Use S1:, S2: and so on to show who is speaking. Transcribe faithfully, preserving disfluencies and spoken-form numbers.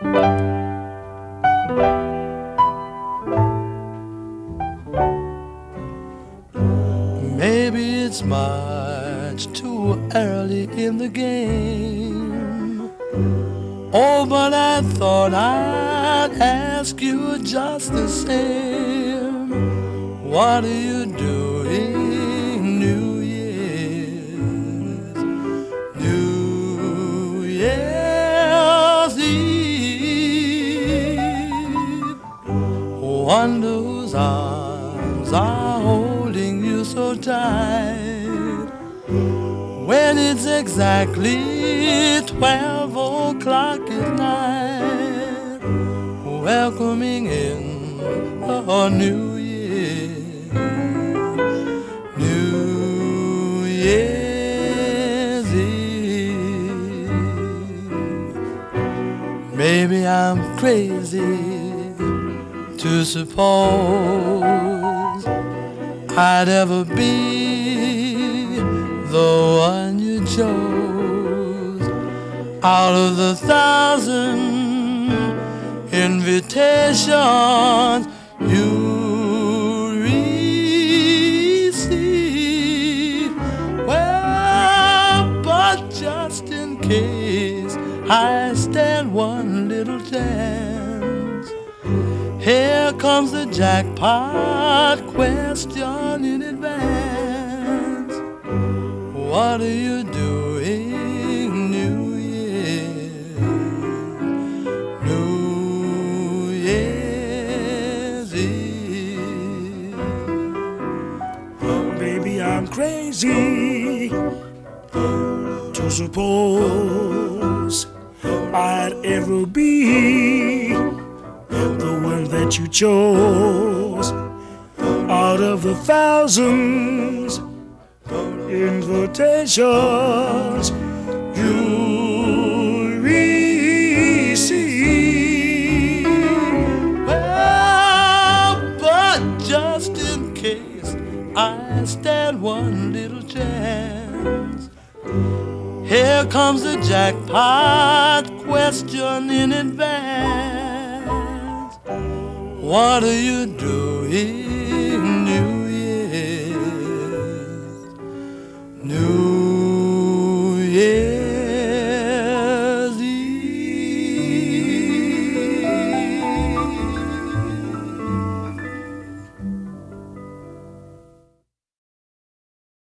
S1: Maybe it's much too early in the game. Oh, but I thought I'd ask you just the same. What are you doing New Year's? New Year's Eve. Wonder whose arms are holding you so tight when it's exactly twelve o'clock at night, welcoming in a new year, New Year's Eve. Maybe I'm crazy to suppose I'd ever be the one you chose out of the thousand invitations you receive. Well, but just in case I stand one little chance, here comes the jackpot question in advance. What are you doing New Year's? New Year's Eve.
S2: Oh, baby, I'm crazy to suppose I'd ever be the one that you chose out of the thousands invitations you receive.
S1: Well, but just in case I stand one little chance, here comes the jackpot question in advance. What are you doing New Year's? New Year.